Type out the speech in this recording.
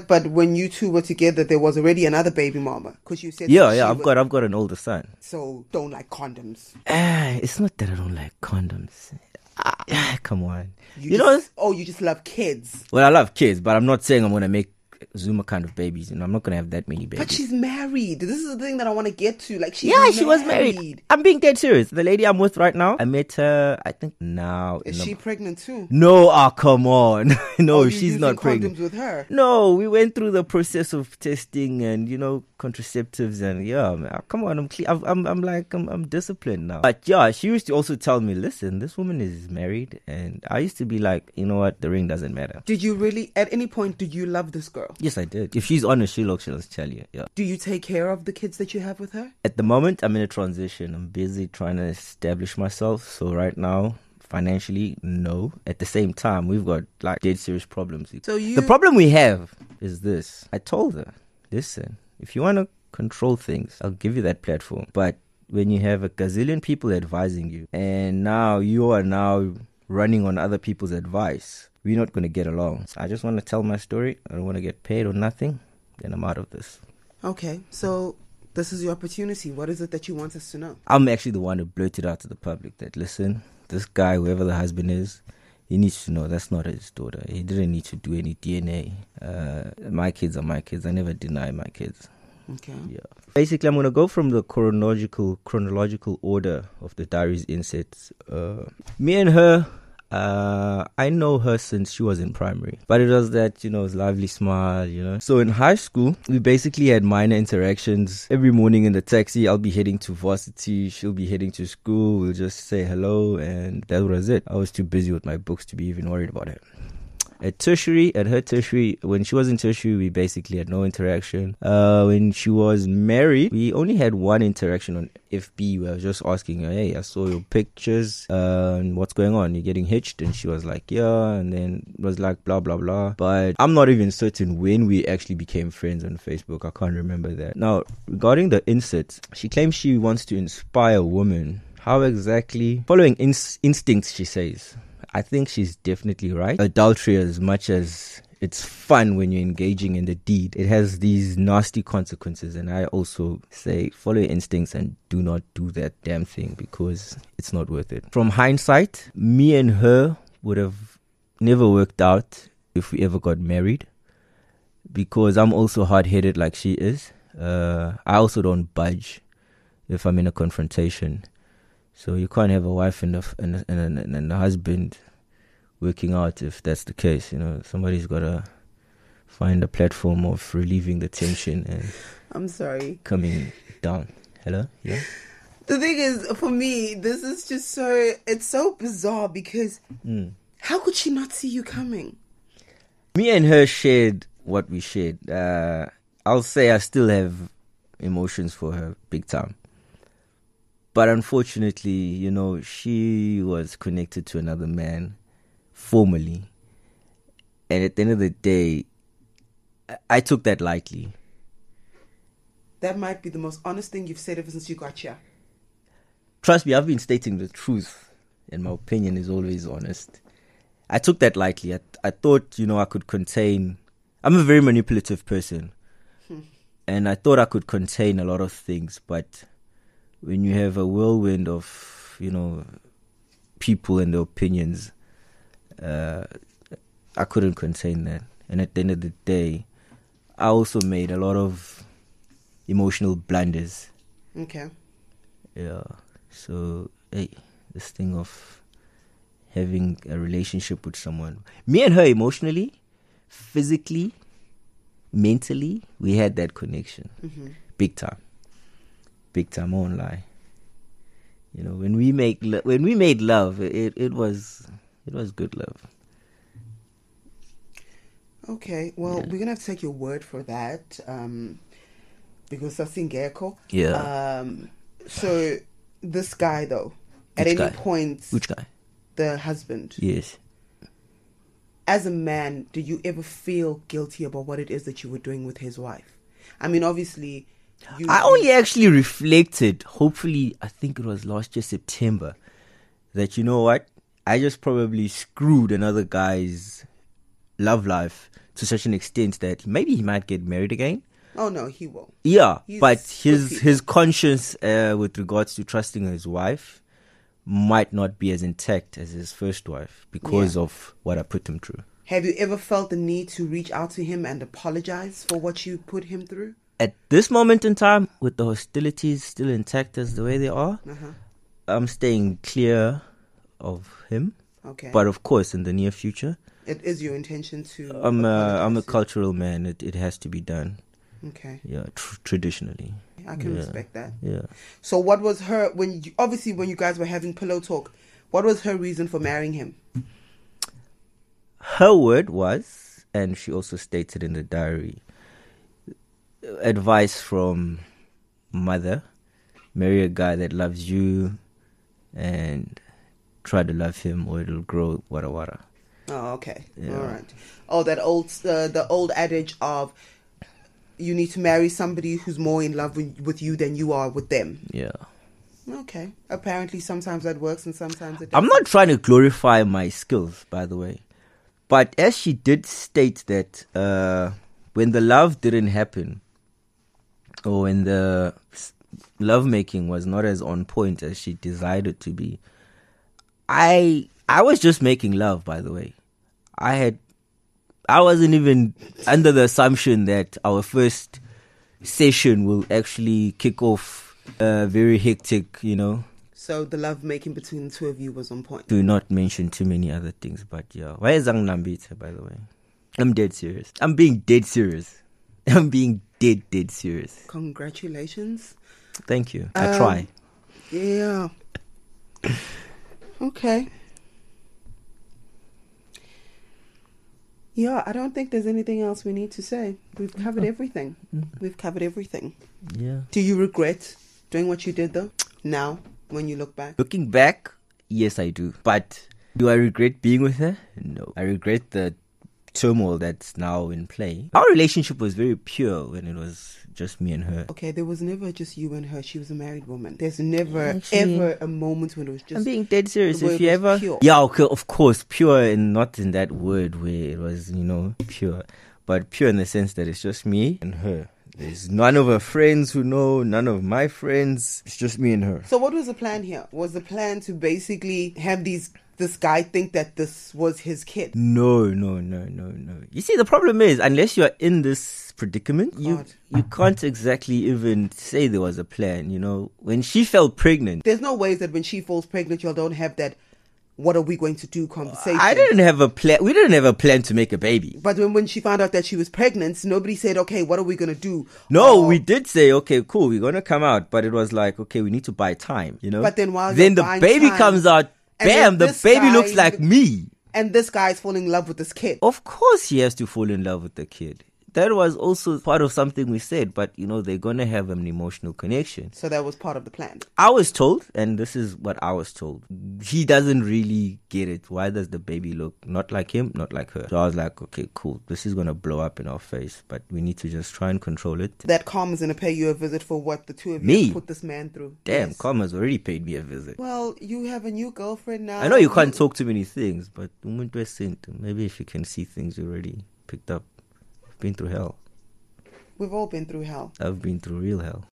But when you two were together, there was already another baby mama. Because you said I've got an older son. So don't like condoms. It's not that I don't like condoms. Come on. You just love kids. Well, I love kids, but I'm not saying I'm gonna make Zuma kind of babies. I'm not gonna have that many babies. But she's married. This is the thing that I want to get to. Like, she was married. I'm being dead serious. The lady I'm with right now, I met her, I think now. Is she pregnant too? No, come on. No, she's not pregnant. Condoms with her? No, we went through the process of testing and, contraceptives and come on, I'm disciplined now. But she used to also tell me, listen, this woman is married, and I used to be like, you know what, the ring doesn't matter. Did you really, at any point, did you love this girl? Yes, I did. If she's honest, she'll tell you. Yeah. Do you take care of the kids that you have with her? At the moment, I'm in a transition. I'm busy trying to establish myself. So right now, financially, no. At the same time, we've got dead serious problems. The problem we have is this. I told her, listen, if you want to control things, I'll give you that platform. But when you have a gazillion people advising you, and now you are running on other people's advice, we're not going to get along. So I just want to tell my story. I don't want to get paid or nothing. Then I'm out of this. Okay, so this is your opportunity. What is it that you want us to know? I'm actually the one who blurted out to the public that, listen, this guy, whoever the husband is, he needs to know that's not his daughter. He didn't need to do any DNA. My kids are my kids. I never deny my kids. Okay. Yeah. Basically, I'm going to go from the chronological order of the diary's insets. Me and her, I know her since she was in primary, but it was that, lively smile, So in high school, we basically had minor interactions. Every morning in the taxi, I'll be heading to varsity, she'll be heading to school, we'll just say hello, and that was it. I was too busy with my books to be even worried about it. At her tertiary, when she was in tertiary, we basically had no interaction. When she was married, we only had one interaction on FB where I was just asking her, hey, I saw your pictures, what's going on? You're getting hitched? And she was like, yeah, and then it was like blah, blah, blah. But I'm not even certain when we actually became friends on Facebook. I can't remember that. Now, regarding the insert, she claims she wants to inspire women. How exactly? Following instincts, she says. I think she's definitely right. Adultery, as much as it's fun when you're engaging in the deed, it has these nasty consequences. And I also say follow your instincts and do not do that damn thing because it's not worth it. From hindsight, me and her would have never worked out if we ever got married because I'm also hard-headed like she is. I also don't budge if I'm in a confrontation. So you can't have a wife and a husband working out if that's the case. Somebody's got to find a platform of relieving the tension and I'm sorry, coming down. Hello? Yeah? The thing is, for me, this is just it's so bizarre because how could she not see you coming? Me and her shared what we shared. I'll say I still have emotions for her big time. But unfortunately, she was connected to another man formally. And at the end of the day, I took that lightly. That might be the most honest thing you've said ever since you got here. Trust me, I've been stating the truth. And my opinion is always honest. I took that lightly. I thought, I could contain... I'm a very manipulative person. And I thought I could contain a lot of things, but... when you have a whirlwind of, people and their opinions, I couldn't contain that. And at the end of the day, I also made a lot of emotional blunders. Okay. Yeah. So, hey, this thing of having a relationship with someone. Me and her emotionally, physically, mentally, we had that connection. Mm-hmm. Big time. Big time, I won't lie. When we made love, it was good love. Okay, well, we're gonna have to take your word for that, because that's in Gecko. Yeah. So this guy though, at any point, which guy? The husband. Yes. As a man, do you ever feel guilty about what it is that you were doing with his wife? I mean, obviously. I only actually reflected, hopefully, I think it was last year, September, that I just probably screwed another guy's love life to such an extent that maybe he might get married again. Oh no, he will. Yeah, He's but good his conscience with regards to trusting his wife might not be as intact as his first wife because of what I put him through. Have you ever felt the need to reach out to him and apologize for what you put him through? At this moment in time, with the hostilities still intact as the way they are, I'm staying clear of him. Okay. But of course, in the near future, it is your intention to. I'm a cultural man. It has to be done. Okay. Yeah, traditionally. I can respect that. Yeah. So, what was her when you guys were having pillow talk? What was her reason for marrying him? Her word was, and she also stated in the diary, advice from mother: marry a guy that loves you, and try to love him, or it'll grow wara wara. Oh, okay. Yeah. All right. Oh, that old the old adage of you need to marry somebody who's more in love with you than you are with them. Yeah. Okay. Apparently, sometimes that works and sometimes it doesn't. I'm not trying to glorify my skills, by the way, but as she did state that when the love didn't happen, or when the lovemaking was not as on point as she desired it to be, I was just making love, by the way. I wasn't even under the assumption that our first session will actually kick off very hectic, So the love making between the two of you was on point. Do not mention too many other things, but yeah. Why is Nambita, by the way? I'm dead serious. I'm being dead serious. I'm being dead serious. Congratulations. Thank you. I try. Yeah. Okay. Yeah, I don't think there's anything else we need to say. We've covered everything. We've covered everything. Yeah. Do you regret doing what you did though? Now, when you look back? Looking back, yes, I do. But do I regret being with her? No. I regret the turmoil that's now in play. Our relationship was very pure when it was just me and her. Okay, there was never just you and her. She was a married woman. There's never, Actually, ever a moment when it was just... I'm being dead serious. where If it you was ever... pure. Yeah, okay, of course, pure, and not in that word where it was, pure. But pure in the sense that it's just me and her. There's none of her friends who know, none of my friends. It's just me and her. So what was the plan here? Was the plan to basically have this guy think that this was his kid? No. You see, the problem is, unless you're in this predicament, you can't exactly even say there was a plan, When she fell pregnant... There's no ways that when she falls pregnant, you don't have that, what are we going to do conversation. I didn't have a plan. We didn't have a plan to make a baby. But when she found out that she was pregnant, nobody said, okay, what are we going to do? No, we did say, okay, cool, we're going to come out. But it was like, okay, we need to buy time, But then while then you're the buying baby time, comes out, bam, the baby looks like me. And this guy's falling in love with this kid. Of course he has to fall in love with the kid. That was also part of something we said, but they're going to have an emotional connection. So that was part of the plan. I was told, and this is what I was told, he doesn't really get it. Why does the baby look not like him, not like her? So I was like, okay, cool. This is going to blow up in our face, but we need to just try and control it. That Karma's going to pay you a visit for what the two of you Me? put this man through. Damn, Yes. Karma's already paid me a visit. Well, you have a new girlfriend now. I know you can't talk too many things, but maybe if you can see things you already picked up. I've been through hell. We've all been through hell. I've been through real hell.